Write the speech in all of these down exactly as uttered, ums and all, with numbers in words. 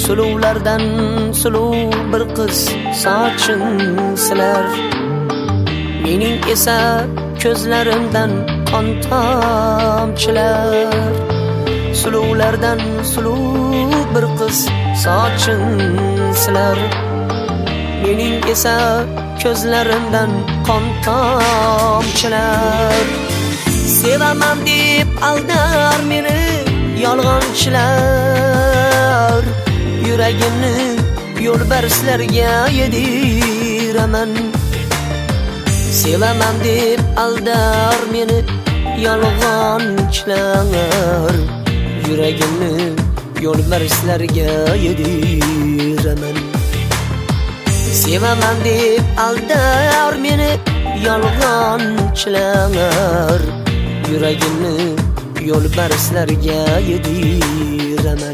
Suluvlardan suluv bir qiz sochin silar. Mening esa ko'zlarimdan qon tomchilar. Suluvlardan suluv bir qiz sochin silar. Mening esa ko'zlarimdan qon tomchilar. Sevaman deb aldar meni yolg'onchilar. Yuragimni yo'lbarslarga yediraman. Sevaman deb aldar meni yolg'onchilar. Yuragimni yo'lbarslarga yediraman. Sevaman deb aldar meni yolg'onchilar. Yuragimni yo'lbarslarga yediraman.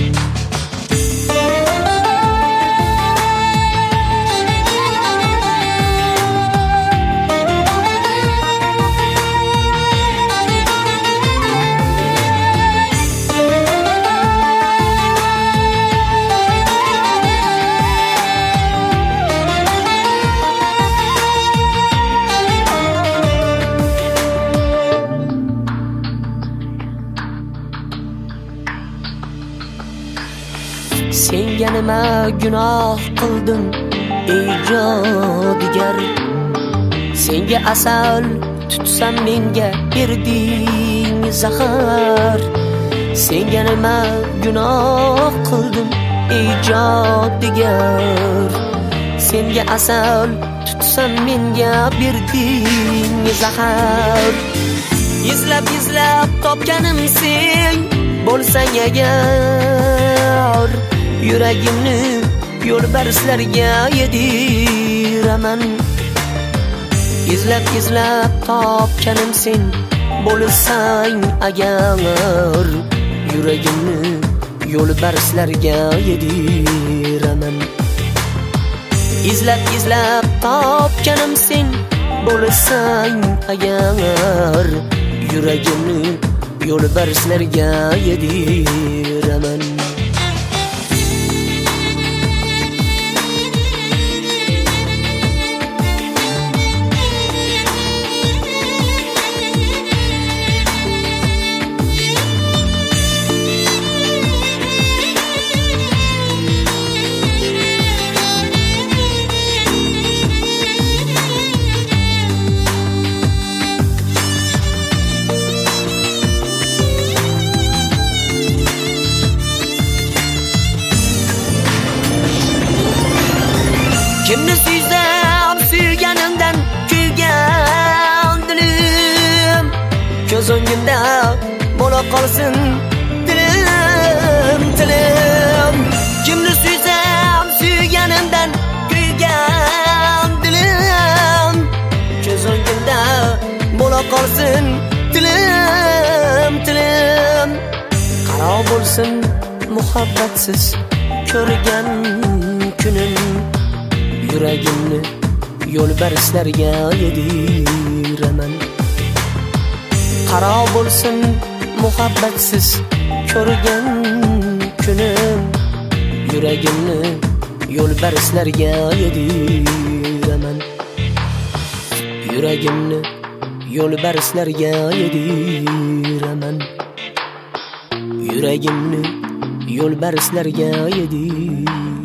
Senga nima gunoh qildim ey jodigar? Senga asal tutsam menga berding zahar. Senga nima gunoh qildim ey jodigar? Senga asal tutsam menga berding zahar. Izlab izlab topganim sen bo'lsang agar, yuragimni yo'lbarslarga yediraman. Izlab izlab topganim sen bo'lsang agar, yuragimni yo'lbarslarga yediraman. Izlab izlab topganim sen bo'lsang agar, yuragimni yo'lbarslarga yediraman. Kimni suysam suyganimdan kuygan dilim, ko'z o'ngimda bo'la qolsin dilim, dilim. Kimni suysam suyganimdan kuygan dilim, ko'z o'ngimda bo'la qolsin dilim, dilim. Qaro bo'lsin muhabbatsiz ko'rgan kunim, yuragimni yo'lbarslarga yediraman. Qaro bo'lsin muhabbatsiz ko'rgan kunim, yuragimni yo'lbarslarga yediraman. Yuragimni yo'lbarslarga yediraman. Yuragimni yo'lbarslarga yediraman.